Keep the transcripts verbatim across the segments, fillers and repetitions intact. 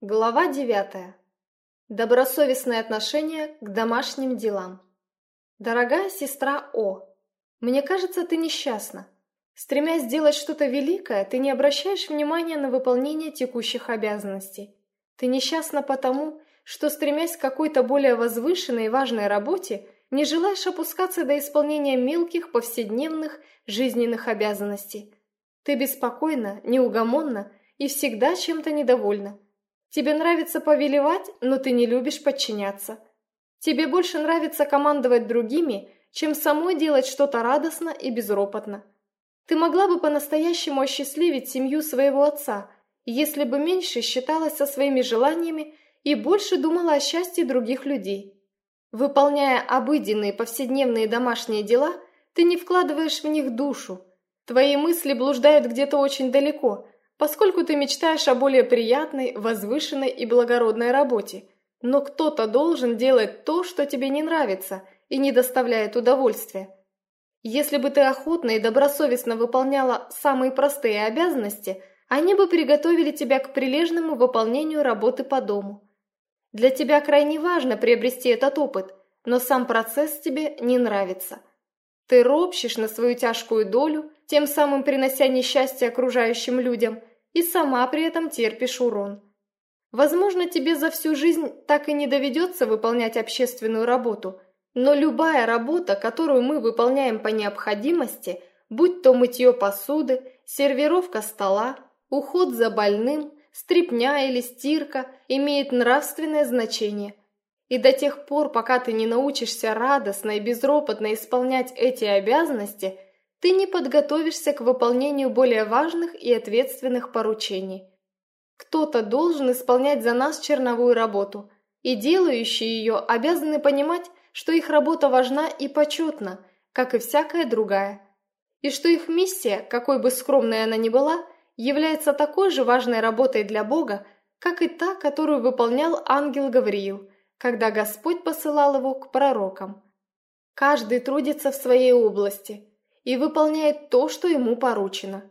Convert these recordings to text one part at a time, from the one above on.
Глава девятая. Добросовестное отношение к домашним делам. Дорогая сестра О, мне кажется, ты несчастна. Стремясь сделать что-то великое, ты не обращаешь внимания на выполнение текущих обязанностей. Ты несчастна потому, что, стремясь к какой-то более возвышенной и важной работе, не желаешь опускаться до исполнения мелких повседневных жизненных обязанностей. Ты беспокойна, неугомонна и всегда чем-то недовольна. Тебе нравится повелевать, но ты не любишь подчиняться. Тебе больше нравится командовать другими, чем самой делать что-то радостно и безропотно. Ты могла бы по-настоящему осчастливить семью своего отца, если бы меньше считалась со своими желаниями и больше думала о счастье других людей. Выполняя обыденные повседневные домашние дела, ты не вкладываешь в них душу. Твои мысли блуждают где-то очень далеко, поскольку ты мечтаешь о более приятной, возвышенной и благородной работе. Но кто-то должен делать то, что тебе не нравится и не доставляет удовольствия. Если бы ты охотно и добросовестно выполняла самые простые обязанности, они бы приготовили тебя к прилежному выполнению работы по дому. Для тебя крайне важно приобрести этот опыт, но сам процесс тебе не нравится. Ты ропщешь на свою тяжкую долю, тем самым принося несчастье окружающим людям, и сама при этом терпишь урон. Возможно, тебе за всю жизнь так и не доведется выполнять общественную работу, но любая работа, которую мы выполняем по необходимости, будь то мытье посуды, сервировка стола, уход за больным, стряпня или стирка, имеет нравственное значение. И до тех пор, пока ты не научишься радостно и безропотно исполнять эти обязанности, ты не подготовишься к выполнению более важных и ответственных поручений. Кто-то должен исполнять за нас черновую работу, и делающие ее обязаны понимать, что их работа важна и почетна, как и всякая другая, и что их миссия, какой бы скромной она ни была, является такой же важной работой для Бога, как и та, которую выполнял ангел Гавриил, когда Господь посылал его к пророкам. Каждый трудится в своей области и выполняет то, что ему поручено.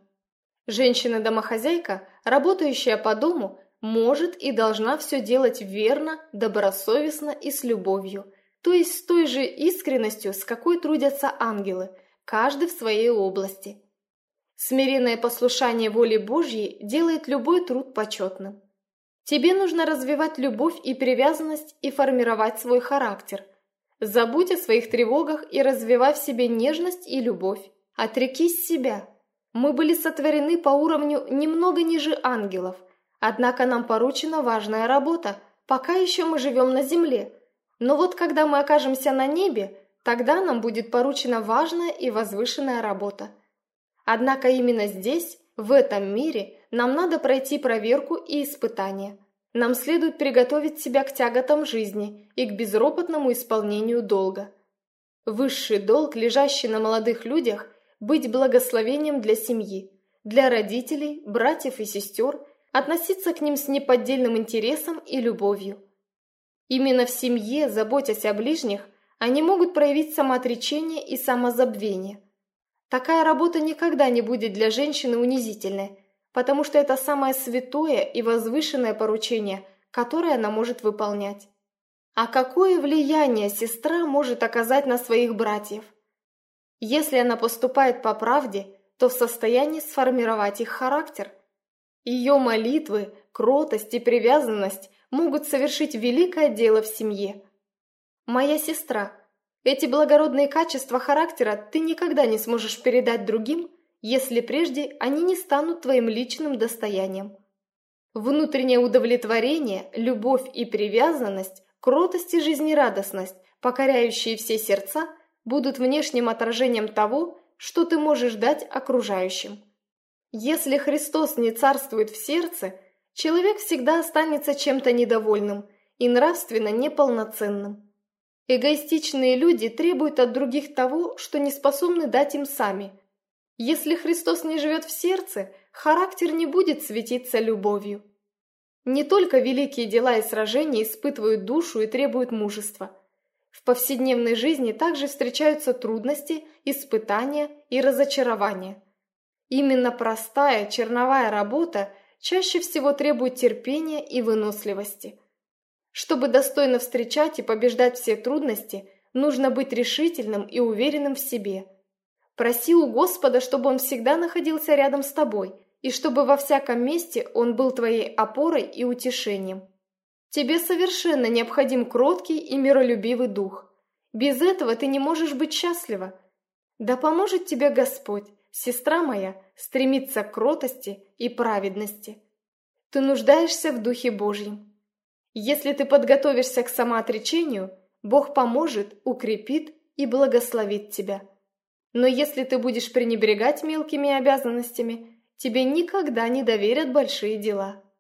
Женщина-домохозяйка, работающая по дому, может и должна все делать верно, добросовестно и с любовью, то есть с той же искренностью, с какой трудятся ангелы, каждый в своей области. Смиренное послушание воле Божьей делает любой труд почетным. Тебе нужно развивать любовь и привязанность и формировать свой характер. Забудь о своих тревогах и развивай в себе нежность и любовь. Отрекись себя. Мы были сотворены по уровню немного ниже ангелов, однако нам поручена важная работа, пока еще мы живем на земле. Но вот когда мы окажемся на небе, тогда нам будет поручена важная и возвышенная работа. Однако именно здесь, в этом мире, нам надо пройти проверку и испытания. Нам следует приготовить себя к тяготам жизни и к безропотному исполнению долга. Высший долг, лежащий на молодых людях, быть благословением для семьи, для родителей, братьев и сестер, относиться к ним с неподдельным интересом и любовью. Именно в семье, заботясь о ближних, они могут проявить самоотречение и самозабвение. Такая работа никогда не будет для женщины унизительной, потому что это самое святое и возвышенное поручение, которое она может выполнять. А какое влияние сестра может оказать на своих братьев? Если она поступает по правде, то в состоянии сформировать их характер. Ее молитвы, кротость и привязанность могут совершить великое дело в семье. Моя сестра, эти благородные качества характера ты никогда не сможешь передать другим, если прежде они не станут твоим личным достоянием. Внутреннее удовлетворение, любовь и привязанность, кротость и жизнерадостность, покоряющие все сердца, будут внешним отражением того, что ты можешь дать окружающим. Если Христос не царствует в сердце, человек всегда останется чем-то недовольным и нравственно неполноценным. Эгоистичные люди требуют от других того, что не способны дать им сами. Если Христос не живет в сердце, характер не будет светиться любовью. Не только великие дела и сражения испытывают душу и требуют мужества. В повседневной жизни также встречаются трудности, испытания и разочарования. Именно простая черновая работа чаще всего требует терпения и выносливости. Чтобы достойно встречать и побеждать все трудности, нужно быть решительным и уверенным в себе. Проси у Господа, чтобы Он всегда находился рядом с тобой, и чтобы во всяком месте Он был твоей опорой и утешением. Тебе совершенно необходим кроткий и миролюбивый дух. Без этого ты не можешь быть счастлива. Да поможет тебе Господь, сестра моя, стремиться к кротости и праведности. Ты нуждаешься в Духе Божьем. Если ты подготовишься к самоотречению, Бог поможет, укрепит и благословит тебя. Но если ты будешь пренебрегать мелкими обязанностями, тебе никогда не доверят большие дела.